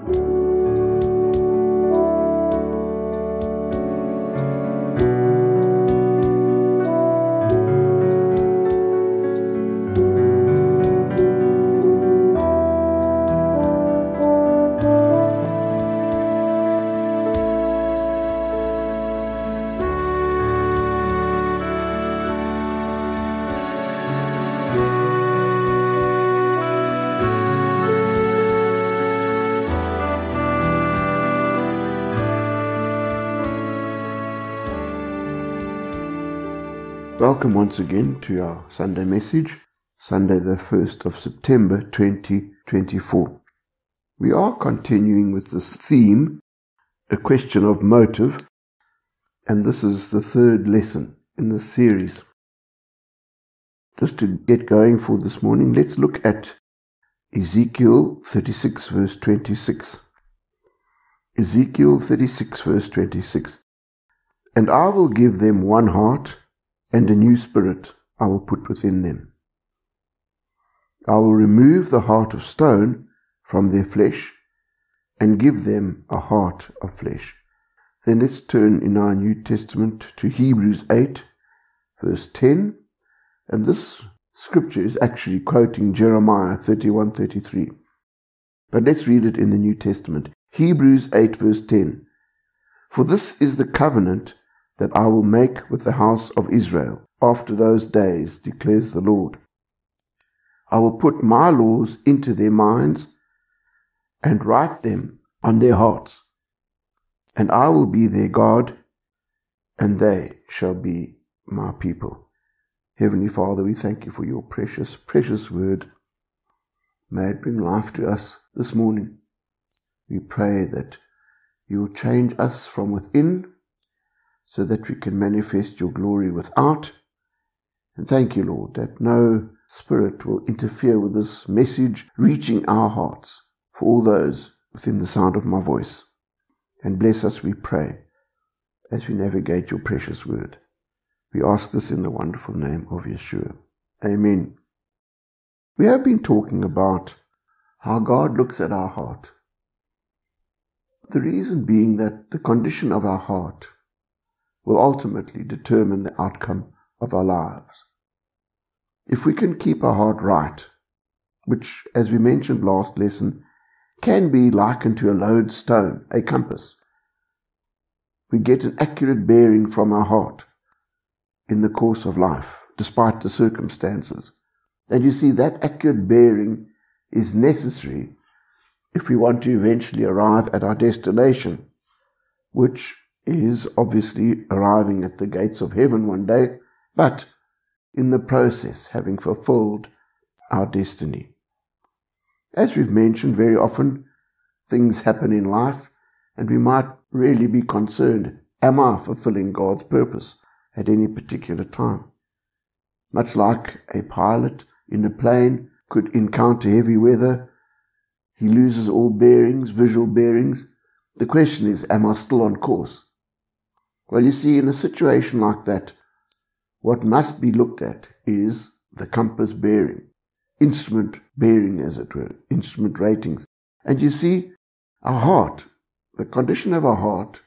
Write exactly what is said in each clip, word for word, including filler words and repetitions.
Welcome once again to our Sunday message, Sunday the first of September twenty twenty-four. We are continuing with this theme, a question of motive, and this is the third lesson in this series. Just to get going for this morning, let's look at Ezekiel thirty-six verse twenty-six. Ezekiel thirty-six verse twenty-six. And I will give them one heart, and a new spirit I will put within them. I will remove the heart of stone from their flesh, and give them a heart of flesh. Then let's turn in our New Testament to Hebrews eight, verse ten, and this scripture is actually quoting Jeremiah thirty-one thirty-three. But let's read it in the New Testament. Hebrews eight, verse ten. For this is the covenant that I will make with the house of Israel after those days, declares the Lord. I will put my laws into their minds and write them on their hearts, and I will be their God, and they shall be my people. Heavenly Father, we thank you for your precious, precious word. May it bring life to us this morning. We pray that you will change us from within, so that we can manifest your glory without. And thank you, Lord, that no spirit will interfere with this message reaching our hearts for all those within the sound of my voice. And bless us, we pray, as we navigate your precious word. We ask this in the wonderful name of Yeshua. Amen. We have been talking about how God looks at our heart. The reason being that the condition of our heart will ultimately determine the outcome of our lives. If we can keep our heart right, which, as we mentioned last lesson, can be likened to a lodestone, a compass, we get an accurate bearing from our heart in the course of life, despite the circumstances. And you see, that accurate bearing is necessary if we want to eventually arrive at our destination, which is obviously arriving at the gates of heaven one day, but in the process having fulfilled our destiny. As we've mentioned, very often things happen in life, and we might really be concerned, am I fulfilling God's purpose at any particular time? Much like a pilot in a plane could encounter heavy weather, he loses all bearings, visual bearings. The question is, am I still on course? Well, you see, in a situation like that, what must be looked at is the compass bearing, instrument bearing, as it were, instrument ratings. And you see, our heart, the condition of our heart,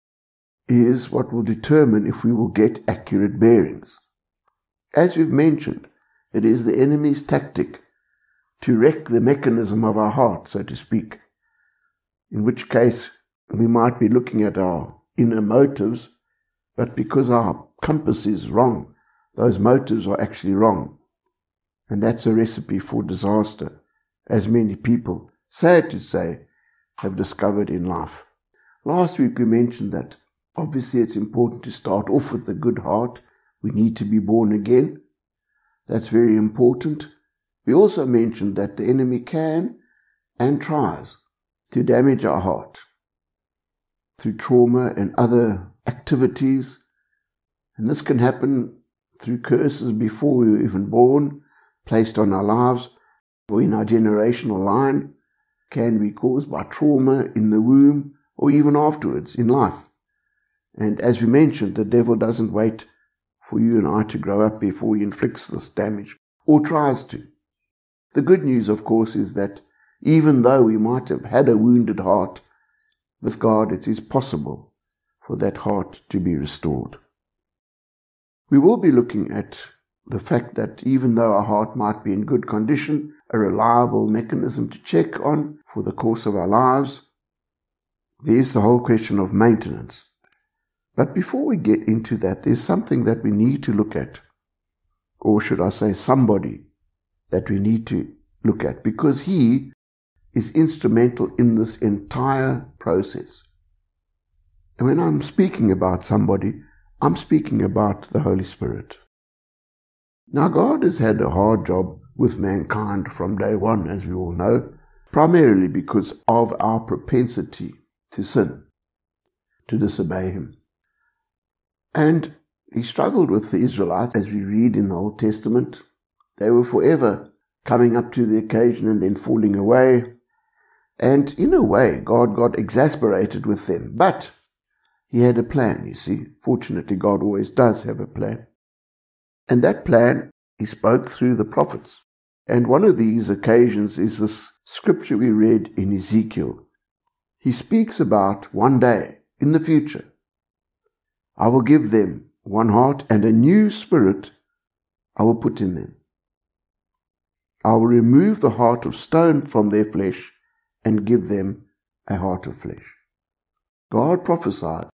is what will determine if we will get accurate bearings. As we've mentioned, it is the enemy's tactic to wreck the mechanism of our heart, so to speak, in which case we might be looking at our inner motives, but because our compass is wrong, those motives are actually wrong. And that's a recipe for disaster, as many people, sad to say, have discovered in life. Last week we mentioned that obviously it's important to start off with a good heart. We need to be born again. That's very important. We also mentioned that the enemy can and tries to damage our heart through trauma and other activities, and this can happen through curses before we were even born, placed on our lives or in our generational line, can be caused by trauma in the womb or even afterwards in life. And as we mentioned, the devil doesn't wait for you and I to grow up before he inflicts this damage, or tries to. The good news, of course, is that Even though we might have had a wounded heart, with God it is possible for that heart to be restored. We will be looking at the fact that even though our heart might be in good condition, a reliable mechanism to check on for the course of our lives, there's the whole question of maintenance. But before we get into that, there's something that we need to look at, or should I say somebody that we need to look at, because he is instrumental in this entire process. And when I'm speaking about somebody, I'm speaking about the Holy Spirit. Now, God has had a hard job with mankind from day one, as we all know, primarily because of our propensity to sin, to disobey Him. And He struggled with the Israelites, as we read in the Old Testament. They were forever coming up to the occasion and then falling away. And in a way, God got exasperated with them. But He had a plan, you see. Fortunately, God always does have a plan. And that plan, He spoke through the prophets. And one of these occasions is this scripture we read in Ezekiel. He speaks about one day in the future, I will give them one heart and a new spirit I will put in them. I will remove the heart of stone from their flesh and give them a heart of flesh. God prophesied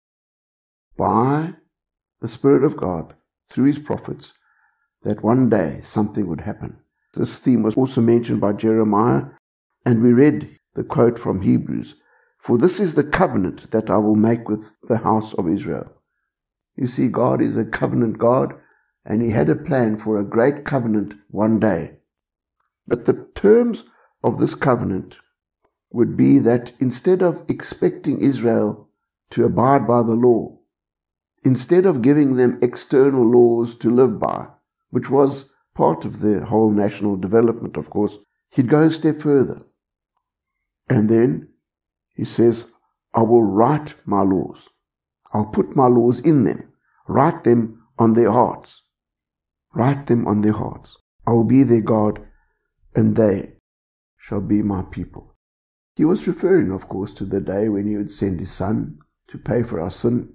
by the Spirit of God through His prophets that one day something would happen. This theme was also mentioned by Jeremiah, and we read the quote from Hebrews, "For this is the covenant that I will make with the house of Israel." You see, God is a covenant God, and He had a plan for a great covenant one day. But the terms of this covenant would be that instead of expecting Israel to abide by the law, instead of giving them external laws to live by, which was part of the whole national development, of course, He'd go a step further. And then He says, I will write my laws. I'll put my laws in them, write them on their hearts. Write them on their hearts. I will be their God, and they shall be my people. He was referring, of course, to the day when He would send His Son to pay for our sin.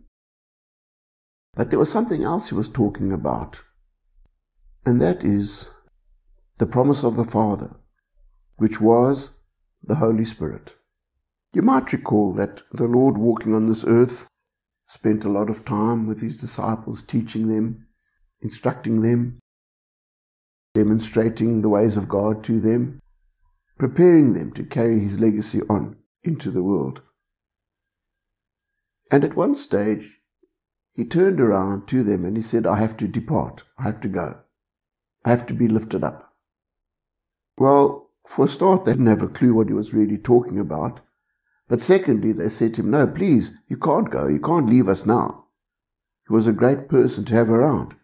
But there was something else He was talking about, and that is the promise of the Father, which was the Holy Spirit. You might recall that the Lord, walking on this earth, spent a lot of time with His disciples, teaching them, instructing them, demonstrating the ways of God to them, preparing them to carry His legacy on into the world. And at one stage, He turned around to them and He said, I have to depart. I have to go. I have to be lifted up. Well, for a start, they didn't have a clue what He was really talking about. But secondly, they said to Him, no, please, you can't go. You can't leave us now. He was a great person to have around.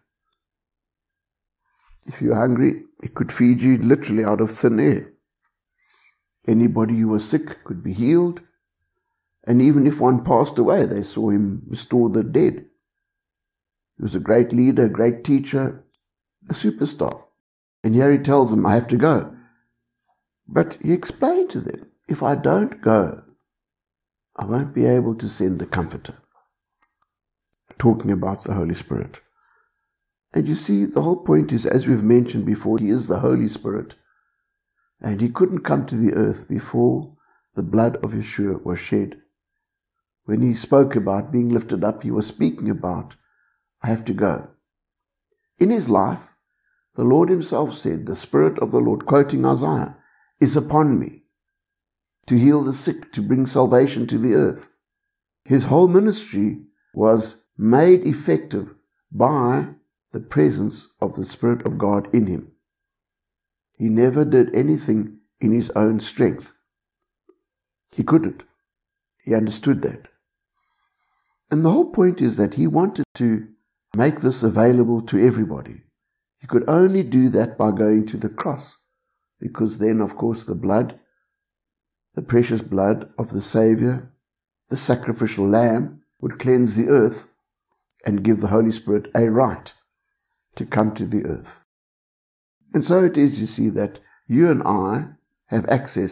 If you're hungry, He could feed you literally out of thin air. Anybody who was sick could be healed. And even if one passed away, they saw Him restore the dead. He was a great leader, a great teacher, a superstar. And here He tells them, I have to go. But He explained to them, if I don't go, I won't be able to send the Comforter. Talking about the Holy Spirit. And you see, the whole point is, as we've mentioned before, He is the Holy Spirit. And He couldn't come to the earth before the blood of Yeshua was shed. When He spoke about being lifted up, He was speaking about, I have to go. In His life, the Lord Himself said, the Spirit of the Lord, quoting Isaiah, is upon me, to heal the sick, to bring salvation to the earth. His whole ministry was made effective by the presence of the Spirit of God in Him. He never did anything in His own strength. He couldn't. He understood that. And the whole point is that He wanted to make this available to everybody. He could only do that by going to the cross, because then, of course, the blood, the precious blood of the Savior, the sacrificial lamb, would cleanse the earth and give the Holy Spirit a right to come to the earth. And so it is, you see, that you and I have access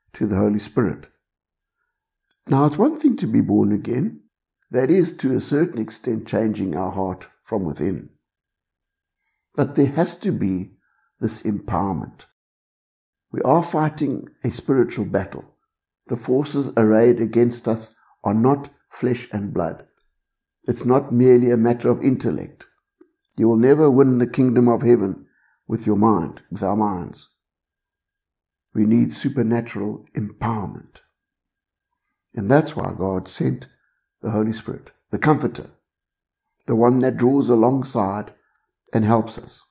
to the Holy Spirit. Now, it's one thing to be born again. That is, to a certain extent, changing our heart from within. But there has to be this empowerment. We are fighting a spiritual battle. The forces arrayed against us are not flesh and blood. It's not merely a matter of intellect. You will never win the kingdom of heaven with your mind, with our minds. We need supernatural empowerment. And that's why God sent the Holy Spirit, the Comforter, the one that draws alongside and helps us.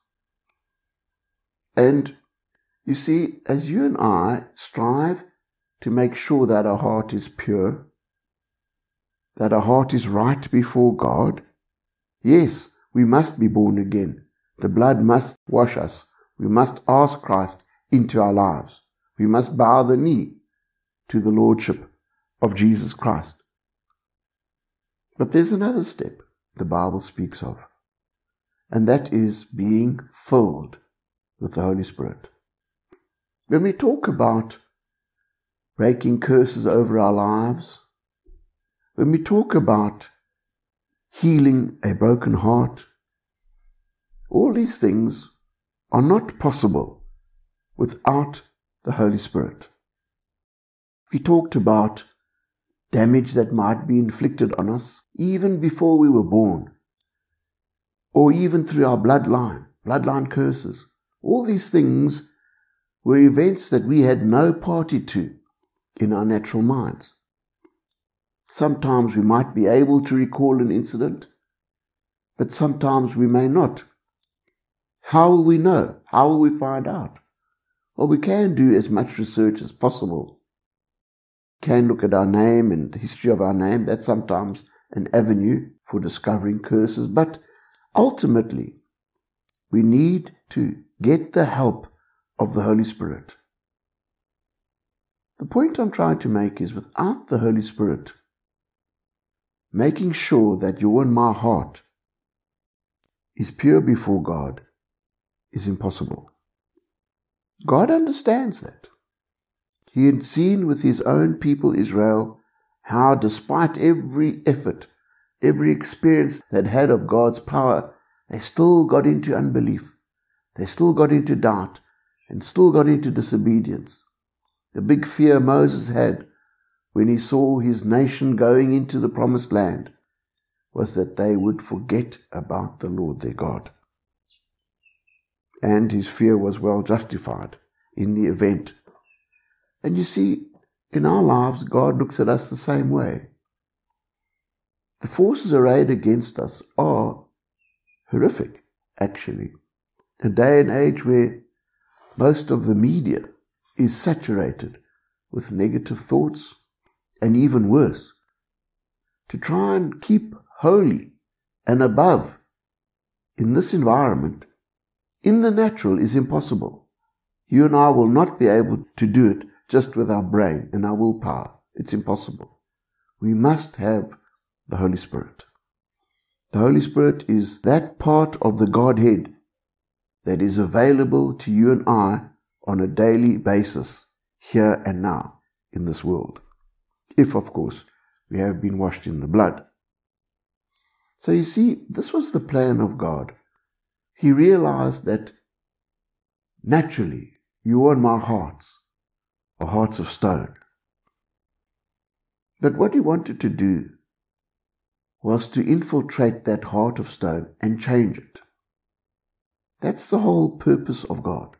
And you see, as you and I strive to make sure that our heart is pure, that our heart is right before God, yes, we must be born again. The blood must wash us. We must ask Christ into our lives. We must bow the knee to the Lordship of Jesus Christ. But there's another step the Bible speaks of, and that is being filled with the Holy Spirit. When we talk about breaking curses over our lives, when we talk about healing a broken heart, all these things are not possible without the Holy Spirit. We talked about damage that might be inflicted on us even before we were born, or even through our bloodline, bloodline curses. All these things were events that we had no party to in our natural minds. Sometimes we might be able to recall an incident, but sometimes we may not. How will we know? How will we find out? Well, we can do as much research as possible. We can look at our name and the history of our name. That's sometimes an avenue for discovering curses, but ultimately we need to get the help of the Holy Spirit. The point I'm trying to make is, without the Holy Spirit, making sure that your and my heart is pure before God is impossible. God understands that. He had seen with his own people Israel how, despite every effort, every experience they'd had of God's power, they still got into unbelief. They still got into doubt and still got into disobedience. The big fear Moses had when he saw his nation going into the promised land was that they would forget about the Lord their God. And his fear was well justified in the event. And you see, in our lives, God looks at us the same way. The forces arrayed against us are horrific, actually. A day and age where most of the media is saturated with negative thoughts, and even worse, to try and keep holy and above in this environment, in the natural, is impossible. You and I will not be able to do it just with our brain and our willpower. It's impossible. We must have the Holy Spirit. The Holy Spirit is that part of the Godhead that is available to you and I on a daily basis, here and now, in this world. If, of course, we have been washed in the blood. So you see, this was the plan of God. He realized that naturally, you and my hearts are hearts of stone. But what he wanted to do was to infiltrate that heart of stone and change it. That's the whole purpose of God.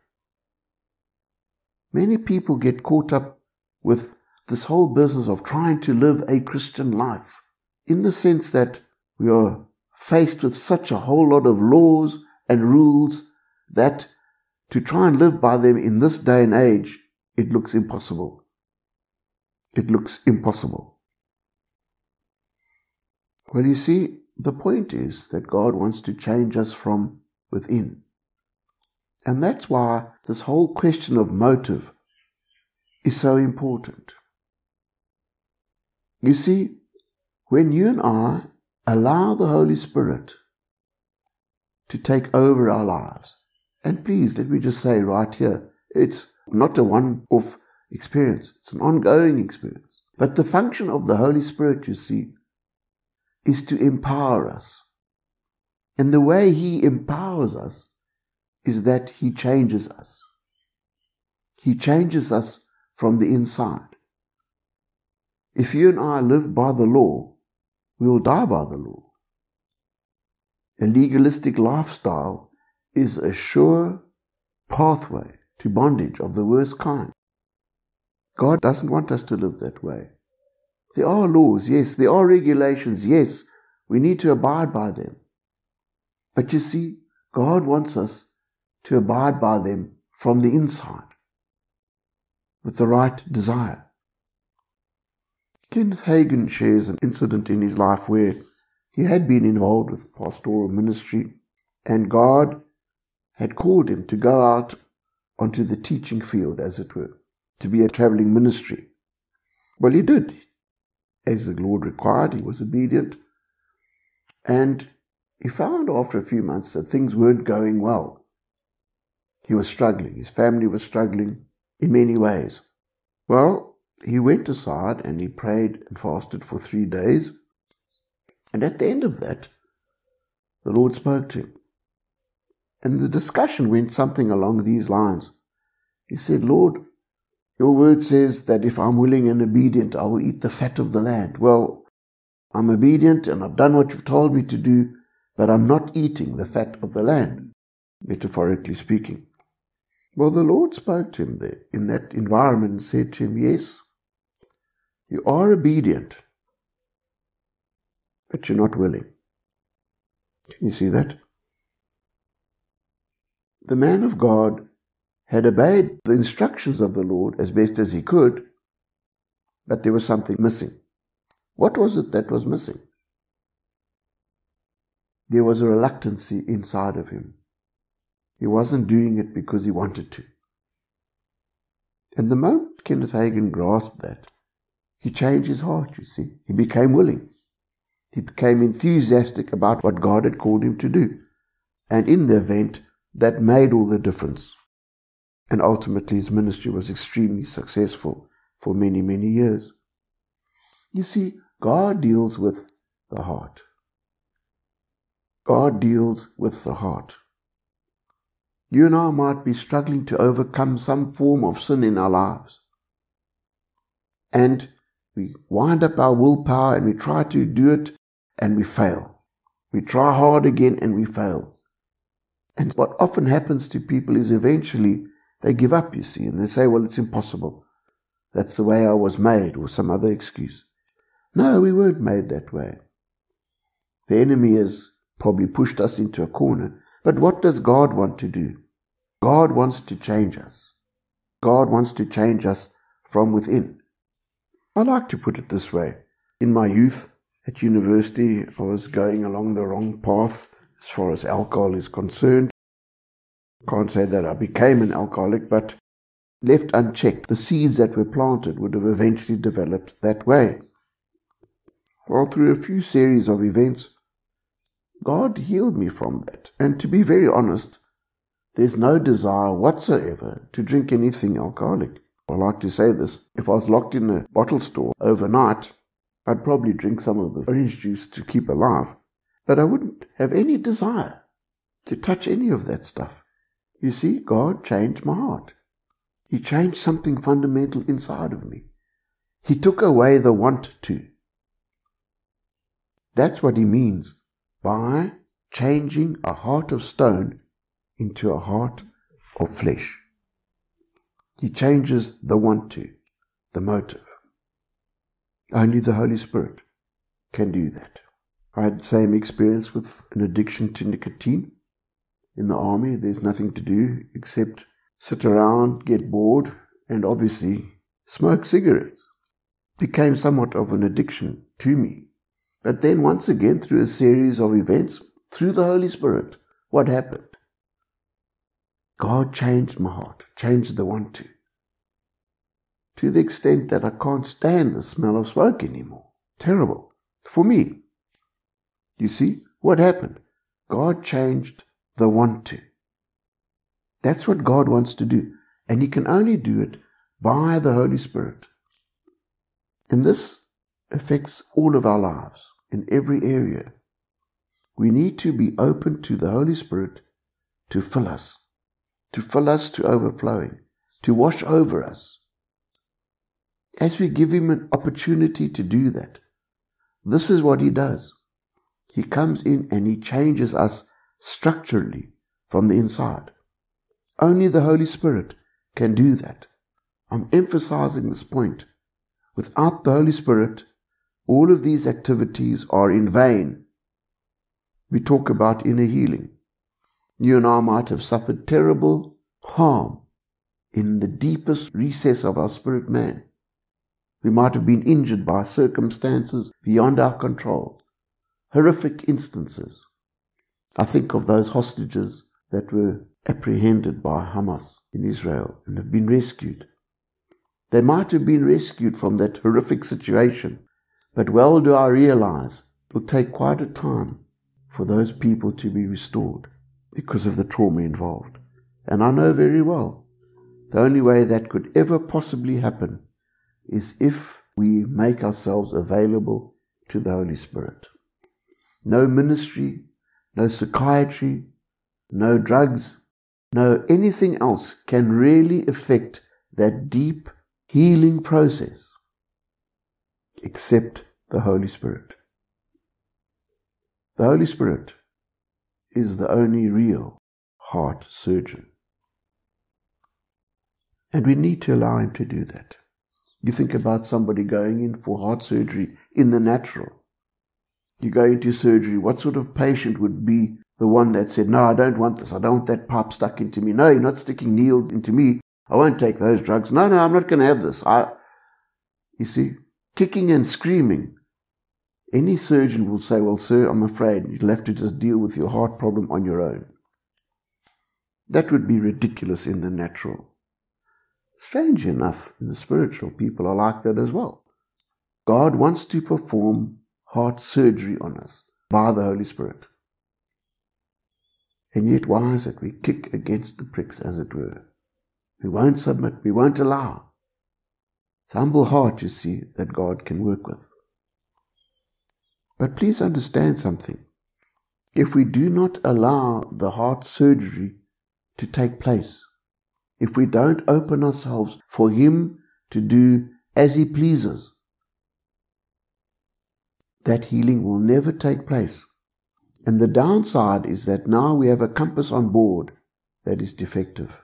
Many people get caught up with this whole business of trying to live a Christian life, in the sense that we are faced with such a whole lot of laws and rules that to try and live by them in this day and age, it looks impossible. It looks impossible. Well, you see, the point is that God wants to change us from within. And that's why this whole question of motive is so important. You see, when you and I allow the Holy Spirit to take over our lives, and please let me just say right here, it's not a one-off experience. It's an ongoing experience. But the function of the Holy Spirit, you see, is to empower us. And the way He empowers us is that He changes us. He changes us from the inside. If you and I live by the law, we will die by the law. A legalistic lifestyle is a sure pathway to bondage of the worst kind. God doesn't want us to live that way. There are laws, yes. There are regulations, yes. We need to abide by them. But you see, God wants us to abide by them from the inside, with the right desire. Kenneth Hagin shares an incident in his life where he had been involved with pastoral ministry, and God had called him to go out onto the teaching field, as it were, to be a traveling ministry. Well, he did. As the Lord required, he was obedient. And he found after a few months that things weren't going well. He was struggling. His family was struggling in many ways. Well, he went aside and he prayed and fasted for three days. And at the end of that, the Lord spoke to him. And the discussion went something along these lines. He said, Lord, your word says that if I'm willing and obedient, I will eat the fat of the land. Well, I'm obedient and I've done what you've told me to do, but I'm not eating the fat of the land, metaphorically speaking. Well, the Lord spoke to him there in that environment and said to him, yes, you are obedient, but you're not willing. Can you see that? The man of God had obeyed the instructions of the Lord as best as he could, but there was something missing. What was it that was missing? There was a reluctancy inside of him. He wasn't doing it because he wanted to. And the moment Kenneth Hagin grasped that, he changed his heart, you see. He became willing. He became enthusiastic about what God had called him to do. And in the event, that made all the difference. And ultimately his ministry was extremely successful for many, many years. You see, God deals with the heart. God deals with the heart. You and I might be struggling to overcome some form of sin in our lives. And we wind up our willpower and we try to do it and we fail. We try hard again and we fail. And what often happens to people is eventually they give up, you see, and they say, well, it's impossible. That's the way I was made, or some other excuse. No, we weren't made that way. The enemy has probably pushed us into a corner. But what does God want to do? God wants to change us. God wants to change us from within. I like to put it this way. In my youth, at university, I was going along the wrong path as far as alcohol is concerned. Can't say that I became an alcoholic, but left unchecked, the seeds that were planted would have eventually developed that way. Well, through a few series of events, God healed me from that. And to be very honest, there's no desire whatsoever to drink anything alcoholic. I like to say this, if I was locked in a bottle store overnight, I'd probably drink some of the orange juice to keep alive, but I wouldn't have any desire to touch any of that stuff. You see, God changed my heart. He changed something fundamental inside of me. He took away the want to. That's what He means by changing a heart of stone into a heart of flesh. He changes the want to, the motive. Only the Holy Spirit can do that. I had the same experience with an addiction to nicotine. In the army, there's nothing to do except sit around, get bored, and obviously smoke cigarettes. It became somewhat of an addiction to me. But then once again, through a series of events, through the Holy Spirit, what happened? God changed my heart, changed the want to. To the extent that I can't stand the smell of smoke anymore. Terrible. For me. You see, what happened? God changed the want to. That's what God wants to do. And He can only do it by the Holy Spirit. And this affects all of our lives in every area. We need to be open to the Holy Spirit to fill us, to fill us to overflowing, to wash over us. As we give Him an opportunity to do that, this is what He does. He comes in and He changes us structurally from the inside. Only the Holy Spirit can do that. I'm emphasizing this point. Without the Holy Spirit, all of these activities are in vain. We talk about inner healing. You and I might have suffered terrible harm in the deepest recess of our spirit man. We might have been injured by circumstances beyond our control. Horrific instances. I think of those hostages that were apprehended by Hamas in Israel and have been rescued. They might have been rescued from that horrific situation, but well do I realize it will take quite a time for those people to be restored because of the trauma involved. And I know very well the only way that could ever possibly happen is if we make ourselves available to the Holy Spirit. No ministry, no psychiatry, no drugs, no anything else can really affect that deep healing process except the Holy Spirit. The Holy Spirit is the only real heart surgeon. And we need to allow Him to do that. You think about somebody going in for heart surgery in the natural. You go into surgery, what sort of patient would be the one that said, no, I don't want this, I don't want that pipe stuck into me. No, you're not sticking needles into me. I won't take those drugs. No, no, I'm not going to have this. I, you see, kicking and screaming. Any surgeon will say, well, sir, I'm afraid you'll have to just deal with your heart problem on your own. That would be ridiculous in the natural. Strange enough, in the spiritual, people are like that as well. God wants to perform heart surgery on us by the Holy Spirit. And yet, why is it we kick against the pricks, as it were? We won't submit, we won't allow. It's a humble heart, you see, that God can work with. But please understand something. If we do not allow the heart surgery to take place, if we don't open ourselves for Him to do as He pleases, that healing will never take place. And the downside is that now we have a compass on board that is defective.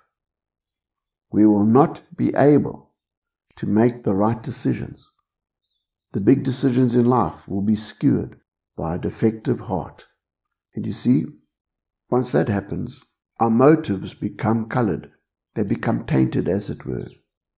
We will not be able to make the right decisions. The big decisions in life will be skewed by a defective heart. And you see, once that happens, our motives become colored. They become tainted, as it were.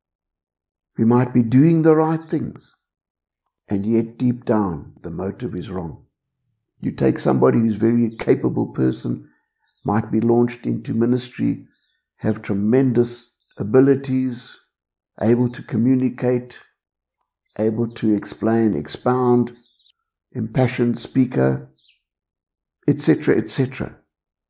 We might be doing the right things, and yet deep down the motive is wrong. You take somebody who's a very capable person, might be launched into ministry, have tremendous abilities, able to communicate, able to explain, expound, impassioned speaker, et cetera, et cetera.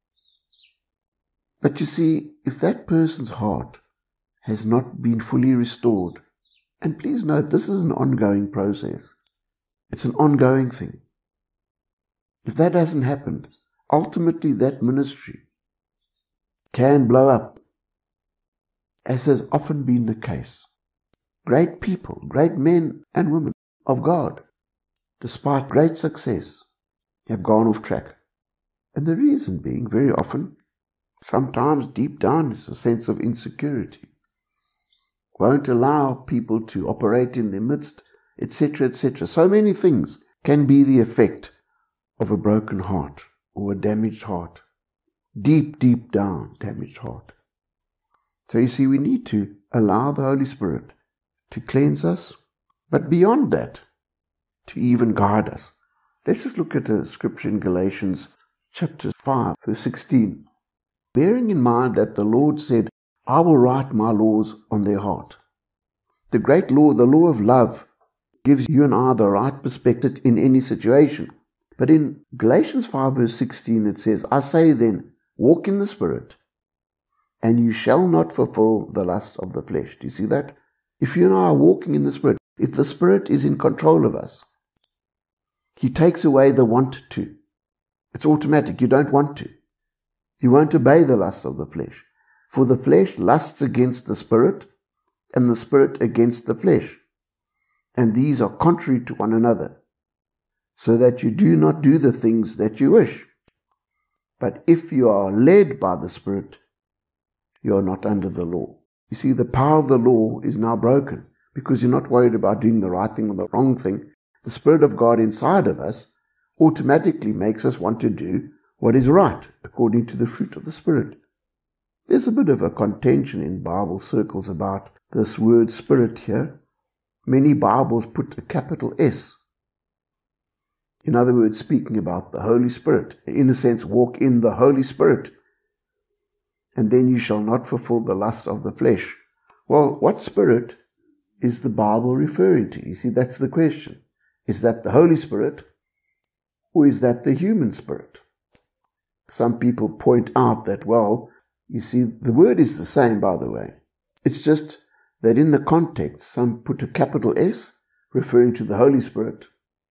But you see, if that person's heart has not been fully restored, and please note, this is an ongoing process. It's an ongoing thing. If that hasn't happened, ultimately that ministry can blow up, as has often been the case. Great people, great men and women of God, despite great success, have gone off track. And the reason being, very often, sometimes deep down, is a sense of insecurity. Won't allow people to operate in their midst, et cetera, et cetera. So many things can be the effect of a broken heart or a damaged heart. Deep, deep down, damaged heart. So you see, we need to allow the Holy Spirit to cleanse us, but beyond that, to even guide us. Let's just look at a scripture in Galatians chapter five, verse sixteen. Bearing in mind that the Lord said, I will write my laws on their heart. The great law, the law of love, gives you and I the right perspective in any situation. But in Galatians five, verse sixteen, it says, I say then, walk in the Spirit, and you shall not fulfill the lust of the flesh. Do you see that? If you and I are walking in the Spirit, if the Spirit is in control of us, He takes away the want to. It's automatic. You don't want to. You won't obey the lusts of the flesh. For the flesh lusts against the Spirit, and the Spirit against the flesh. And these are contrary to one another, so that you do not do the things that you wish. But if you are led by the Spirit, you are not under the law. You see, the power of the law is now broken, because you're not worried about doing the right thing or the wrong thing. The Spirit of God inside of us automatically makes us want to do what is right, according to the fruit of the Spirit. There's a bit of a contention in Bible circles about this word Spirit here. Many Bibles put a capital S. In other words, speaking about the Holy Spirit. In a sense, walk in the Holy Spirit, and then you shall not fulfill the lusts of the flesh. Well, what Spirit is the Bible referring to? You see, that's the question. Is that the Holy Spirit, or is that the human spirit? Some people point out that, well, you see, the word is the same, by the way. It's just that in the context, some put a capital S, referring to the Holy Spirit,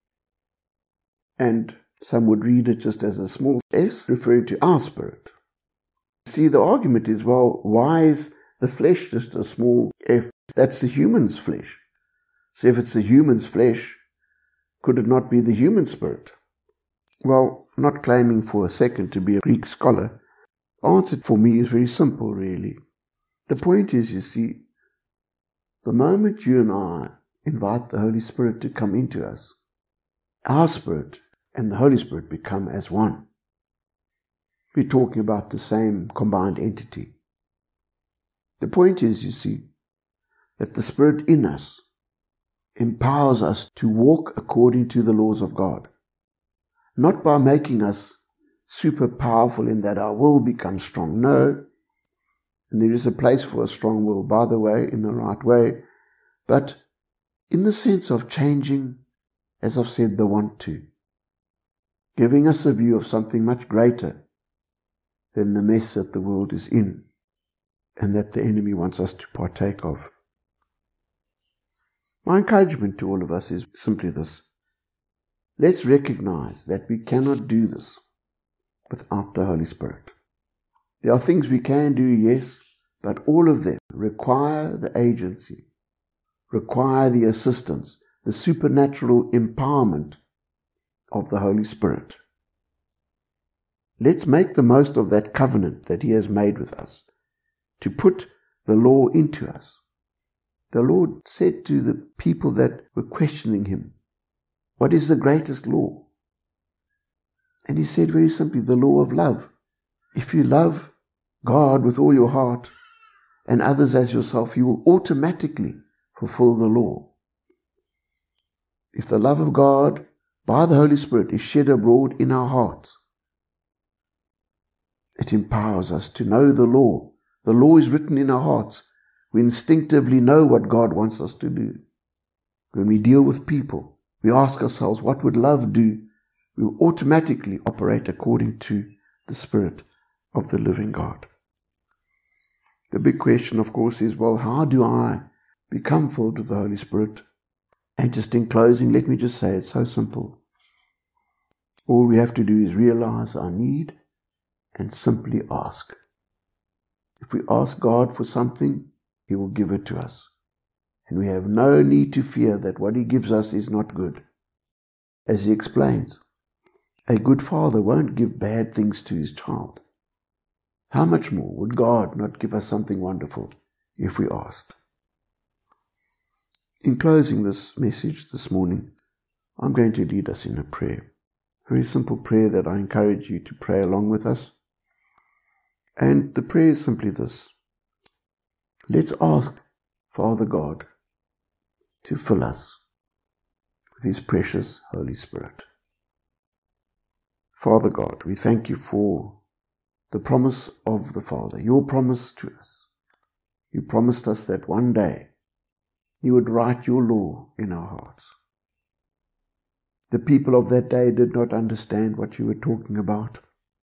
and some would read it just as a small s, referring to our spirit. See, the argument is, well, why is the flesh just a small f? That's the human's flesh. So if it's the human's flesh, could it not be the human spirit? Well, not claiming for a second to be a Greek scholar, the answer for me is very simple, really. The point is, you see, the moment you and I invite the Holy Spirit to come into us, our spirit and the Holy Spirit become as one. We're talking about the same combined entity. The point is, you see, that the Spirit in us empowers us to walk according to the laws of God. Not by making us super powerful in that our will becomes strong. No. And there is a place for a strong will, by the way, in the right way. But in the sense of changing, as I've said, the want to. Giving us a view of something much greater than the mess that the world is in and that the enemy wants us to partake of. My encouragement to all of us is simply this. Let's recognize that we cannot do this without the Holy Spirit. There are things we can do, yes, but all of them require the agency, require the assistance, the supernatural empowerment of the Holy Spirit. Let's make the most of that covenant that He has made with us, to put the law into us. The Lord said to the people that were questioning Him, what is the greatest law? And He said very simply, the law of love. If you love God with all your heart and others as yourself, you will automatically fulfill the law. If the love of God by the Holy Spirit is shed abroad in our hearts, it empowers us to know the law. The law is written in our hearts. We instinctively know what God wants us to do. When we deal with people, we ask ourselves, what would love do? We'll automatically operate according to the Spirit of the living God. The big question, of course, is, well, how do I become filled with the Holy Spirit? And just in closing, let me just say it's so simple. All we have to do is realize our need and simply ask. If we ask God for something, He will give it to us. And we have no need to fear that what He gives us is not good. As He explains, a good father won't give bad things to his child. How much more would God not give us something wonderful if we asked? In closing this message this morning, I'm going to lead us in a prayer. A very simple prayer that I encourage you to pray along with us. And the prayer is simply this. Let's ask Father God to fill us with His precious Holy Spirit. Father God, we thank You for the promise of the Father, Your promise to us. You promised us that one day You would write Your law in our hearts. The people of that day did not understand what You were talking about.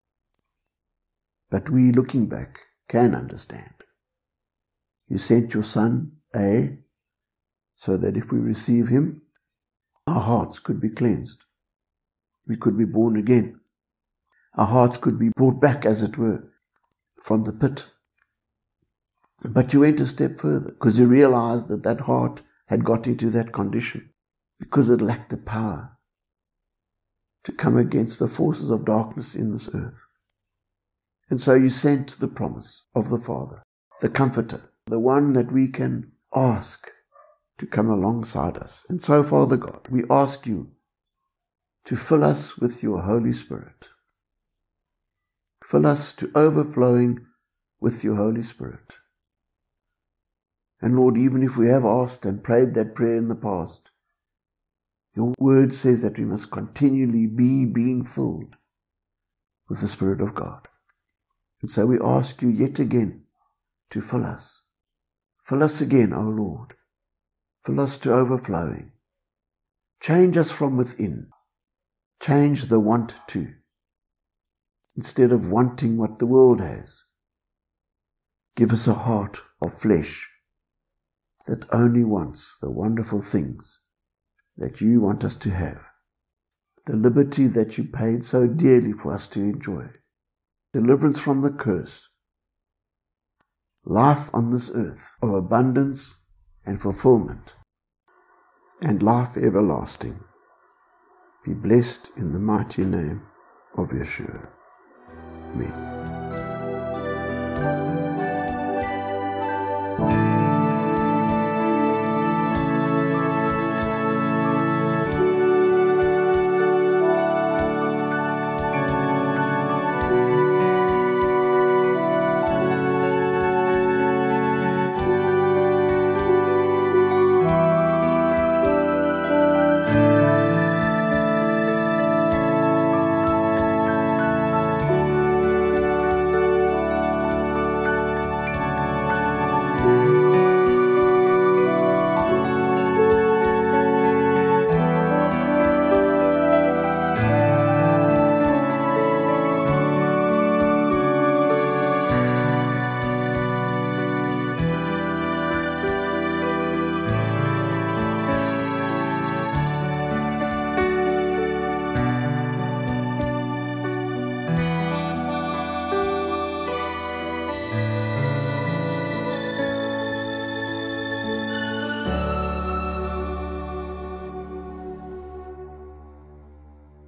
But we, looking back, can understand. You sent Your Son, A, so that if we receive him, our hearts could be cleansed. We could be born again. Our hearts could be brought back, as it were, from the pit. But you went a step further, because you realized that that heart had got into that condition because it lacked the power to come against the forces of darkness in this earth. And so you sent the promise of the Father, the Comforter, the one that we can ask to come alongside us. And so, Father God, we ask you to fill us with your Holy Spirit. Fill us to overflowing with your Holy Spirit. And Lord, even if we have asked and prayed that prayer in the past, your word says that we must continually be being filled with the Spirit of God. And so we ask you yet again to fill us. Fill us again, O Lord. Fill us to overflowing. Change us from within. Change the want to, instead of wanting what the world has. Give us a heart of flesh that only wants the wonderful things that you want us to have, the liberty that you paid so dearly for us to enjoy, deliverance from the curse, life on this earth of abundance and fulfillment, and life everlasting. Be blessed in the mighty name of Yeshua. Amen.